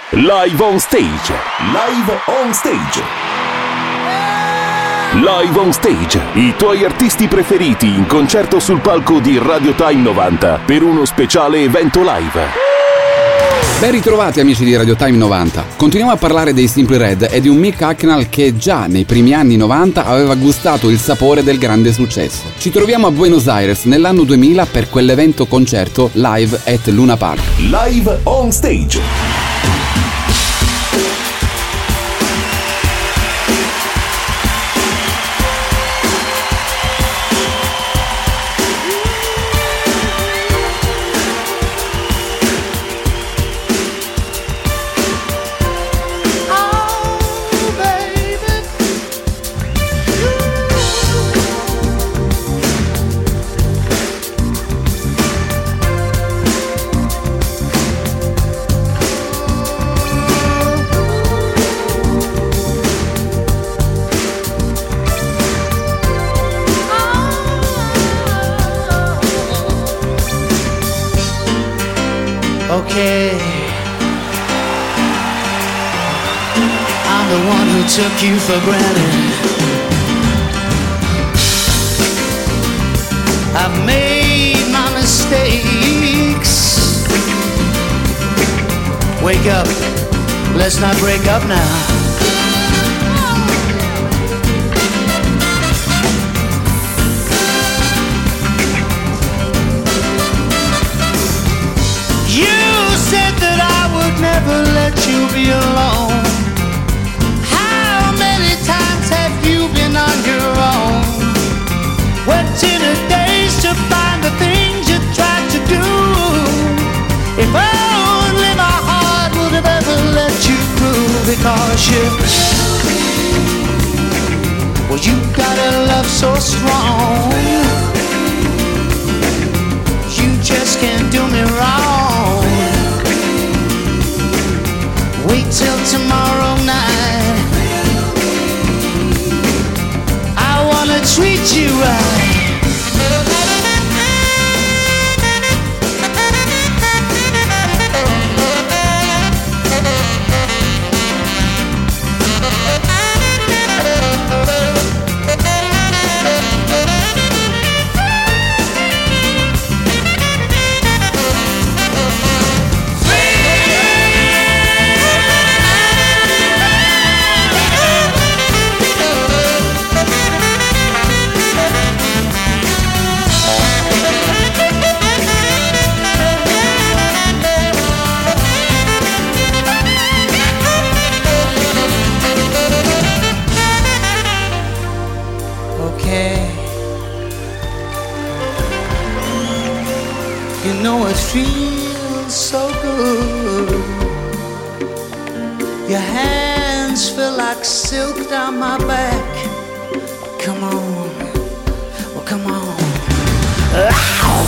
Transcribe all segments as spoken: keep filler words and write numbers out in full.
Live on Stage. Live on Stage. Live on Stage, i tuoi artisti preferiti in concerto sul palco di Radio Time novanta per uno speciale evento live. Ben ritrovati amici di Radio Time novanta. Continuiamo a parlare dei Simply Red e di un Mick Hucknall che già nei primi anni novanta aveva gustato il sapore del grande successo. Ci troviamo a Buenos Aires nell'anno duemila per quell'evento concerto Live at Luna Park. Live on Stage. Okay, I'm the one who took you for granted. I've made my mistakes. Wake up, let's not break up now. Never let you be alone. How many times have you been on your own? What's in a days to find the things you tried to do? If only my heart would have ever let you through. Because you, well, you got a love so strong. You just can't do me wrong. Wait till tomorrow night. I wanna treat you right. It feels so good. Your hands feel like silk down my back. Come on, well come on. Ow!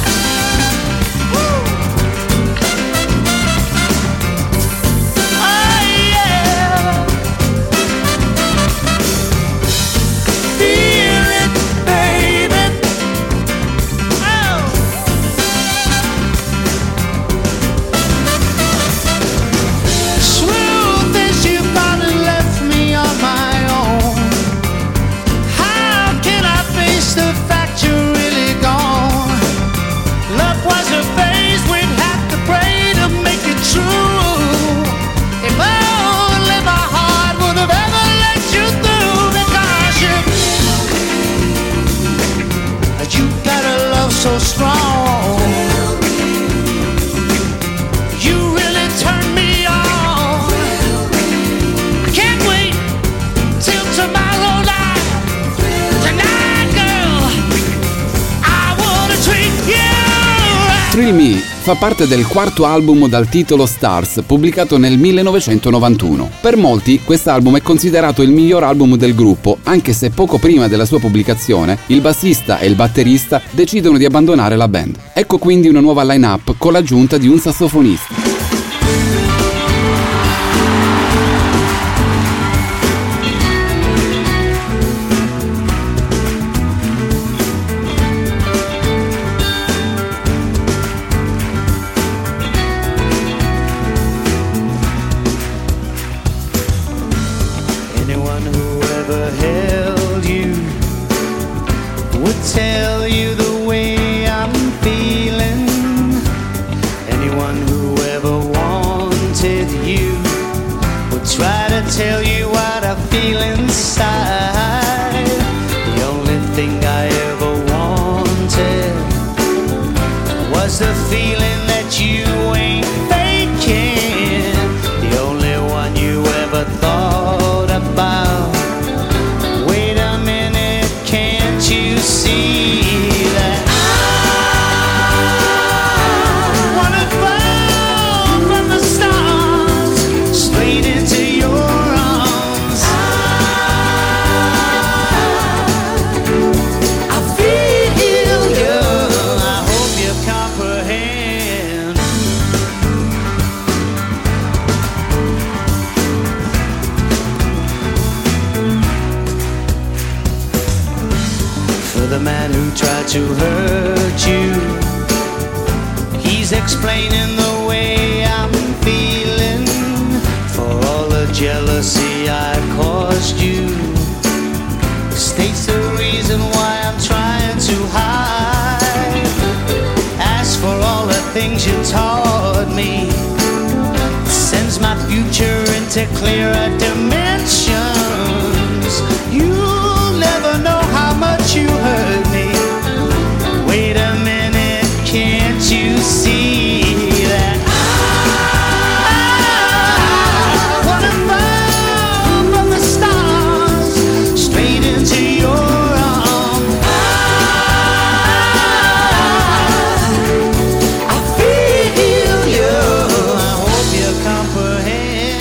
So strong, you really turn me on. I can't wait till tomorrow night. Tonight, girl, I wanna treat you. Thrill Me fa parte del quarto album dal titolo Stars, pubblicato nel millenovecentonovantuno. Per molti quest'album è considerato il miglior album del gruppo, anche se poco prima della sua pubblicazione il bassista e il batterista decidono di abbandonare la band. Ecco quindi una nuova line-up con l'aggiunta di un sassofonista. tell you what I feel inside. The only thing I ever wanted was the feeling that you ain't faking. The only one you ever thought about. Wait a minute, can't you see that I wanna fall from the stars straight into your arms? I feel you, I hope you comprehend. For the man who tried to hurt you, he's explaining the way I'm feeling. For all the jealousy I caused you, states the reason why I'm trying to hide. As for all the things you taught me, sends my future into clearer dimensions. You'll never know how much you hurt me. Wait a minute, can't you see that I wanna fall from the stars straight into your arms? I feel you, I hope you comprehend.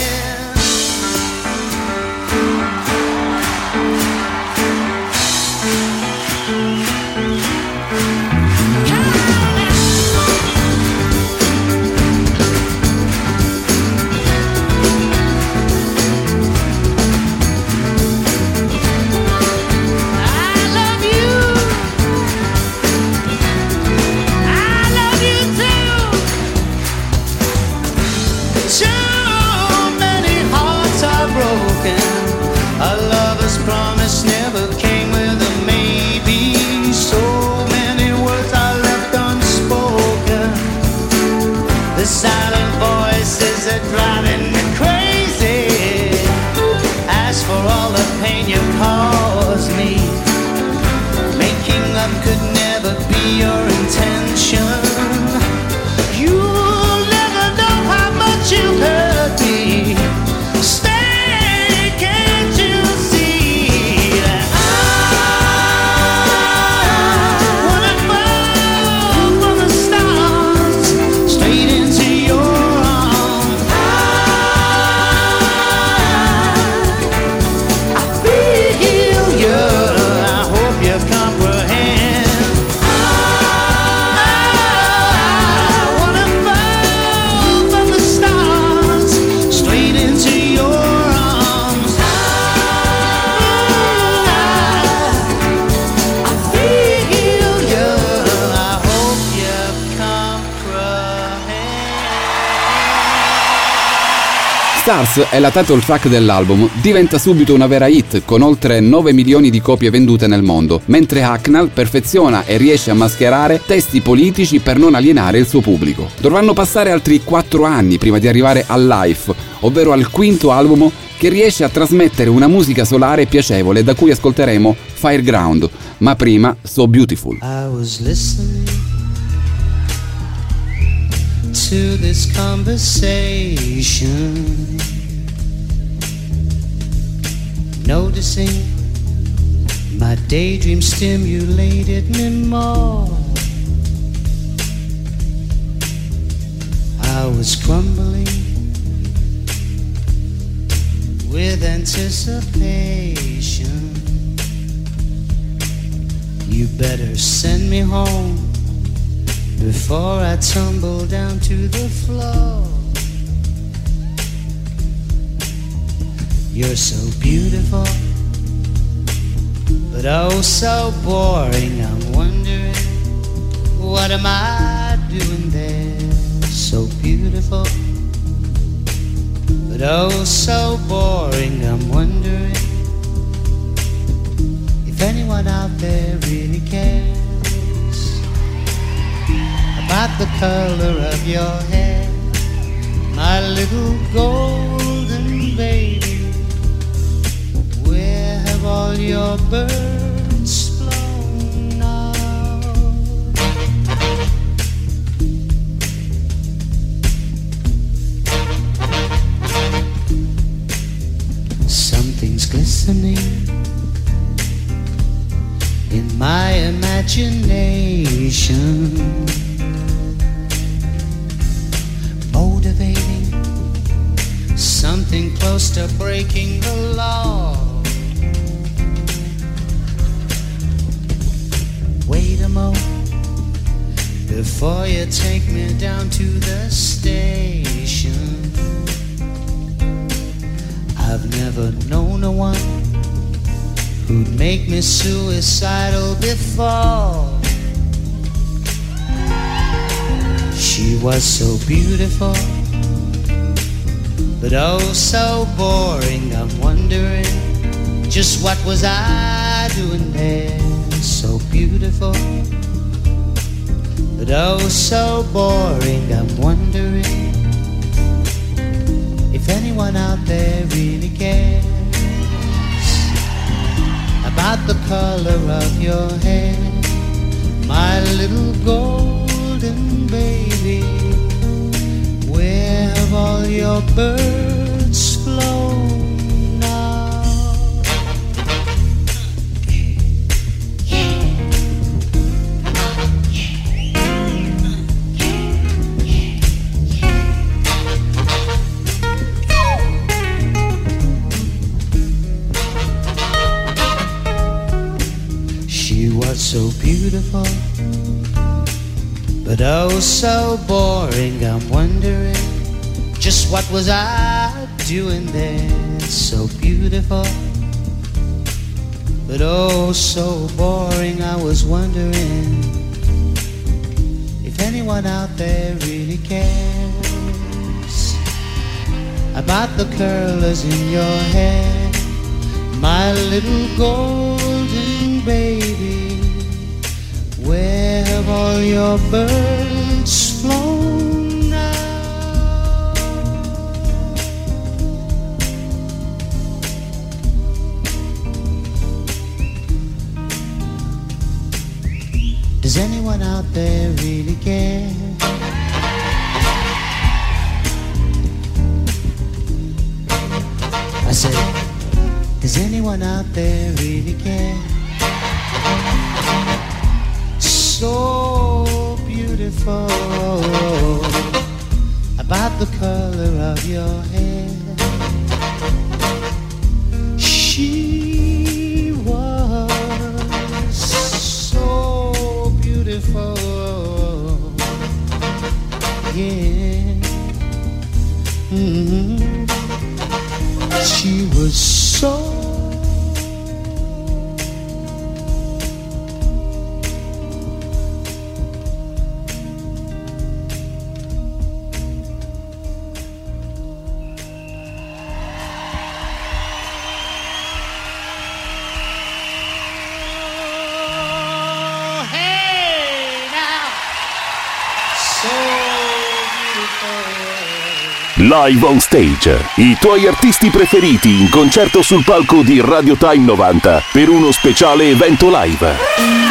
I love you, I love you too. So many hearts are broken. A lover's promise never came with a maybe. So many words are left unspoken. The silent voices are driving me crazy. As for all the pain you caused me, making up could never be your intention. You'll never know how much you hurt me. Stay, can't you see that I wanna fall from the stars straight into your arms? I feel you, I hope you comprehend. I wanna fall from the stars straight into your arms. I feel you, I hope you comprehend. Stars è la title track dell'album, diventa subito una vera hit con oltre nove milioni di copie vendute nel mondo, mentre Hacknall perfeziona e riesce a mascherare testi politici per non alienare il suo pubblico. Dovranno passare altri quattro anni prima di arrivare al Life, ovvero al quinto album che riesce a trasmettere una musica solare e piacevole da cui ascolteremo Fireground, ma prima So Beautiful. I was listening to this conversation, noticing my daydream stimulated me more. I was crumbling with anticipation. You better send me home before I tumble down to the floor. You're so beautiful, but oh so boring. I'm wondering, what am I doing there? So beautiful, but oh so boring. I'm wondering if anyone out there really cares about the color of your hair, my little golden baby. listening in my imagination, motivating something close to breaking the law. Wait a moment before you take me down to the station. I've never known a one who'd make me suicidal before. She was so beautiful, but oh so boring. I'm wondering, just what was I doing there? So beautiful, but oh so boring. I'm wondering if anyone out there really cares about the color of your hair, my little golden baby. Where have all your birds flown now? She was so beautiful, but oh so boring. I'm wondering, just what was I doing there? So beautiful, but oh so boring. I was wondering if anyone out there really cares about the curlers in your hair, my little golden baby. Where have all your birds flown now? Does anyone out there really care? I said, does anyone out there really care? So beautiful, about the color of your hair. She was so beautiful, yeah. Mm-hmm. She was so Live on Stage, i tuoi artisti preferiti in concerto sul palco di Radio Time novanta per uno speciale evento live.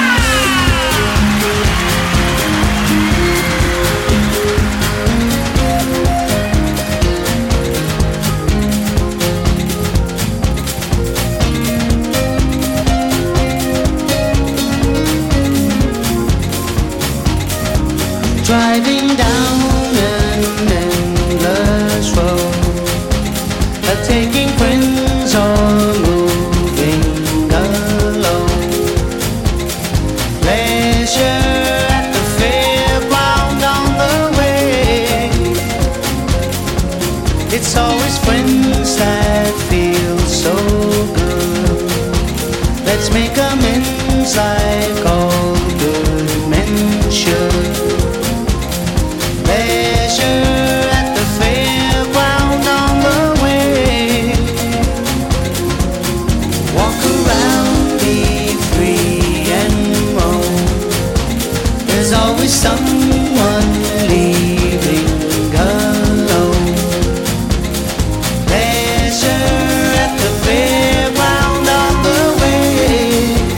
Driving down an endless road, taking friends or moving alone. Pleasure at the fairground on the way. It's always friends that feel so good. Let's make amends like all good men should. Pleasure at the fairground on the way. Walk around, be free and roam. There's always someone leaving alone. Pleasure at the fairground on the way.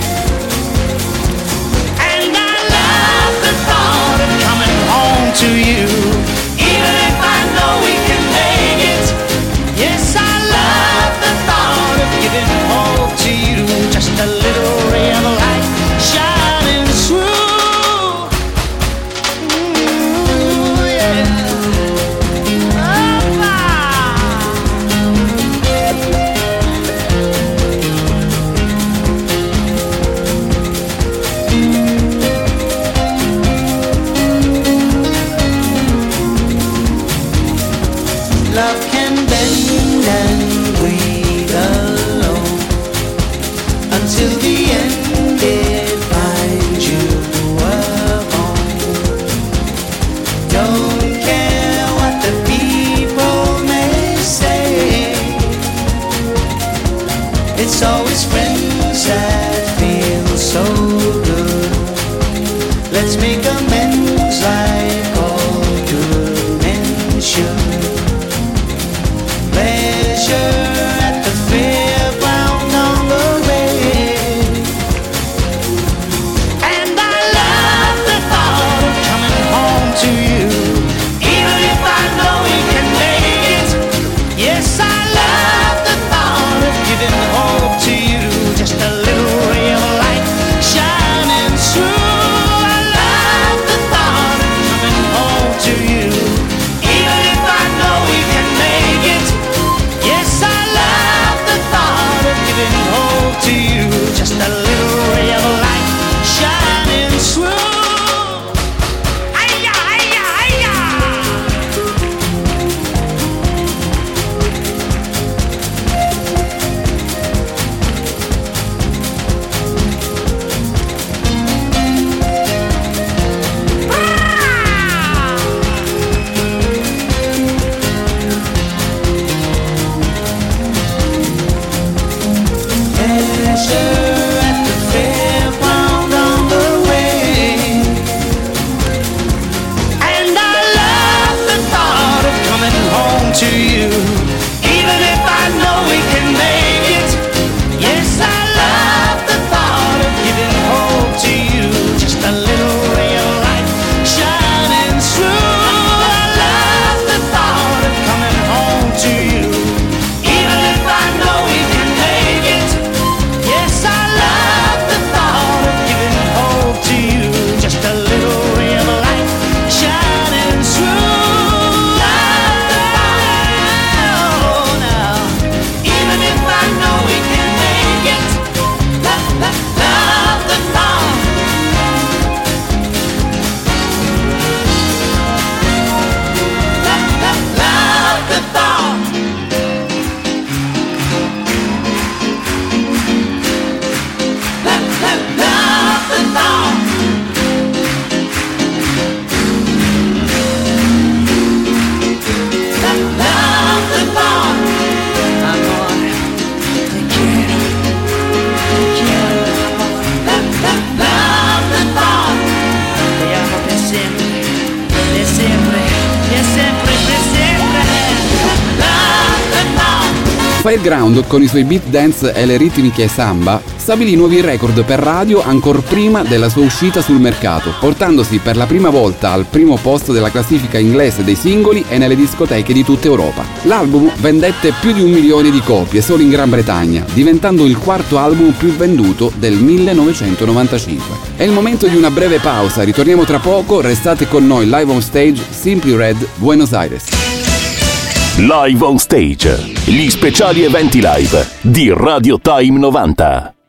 Fairground, con i suoi beat dance e le ritmiche samba, stabilì nuovi record per radio ancor prima della sua uscita sul mercato, portandosi per la prima volta al primo posto della classifica inglese dei singoli e nelle discoteche di tutta Europa. L'album vendette più di un milione di copie solo in Gran Bretagna, diventando il quarto album più venduto del millenovecentonovantacinque. È il momento di una breve pausa, ritorniamo tra poco, restate con noi live on stage, Simply Red, Buenos Aires. Live on Stage, gli speciali eventi live di Radio Time novanta.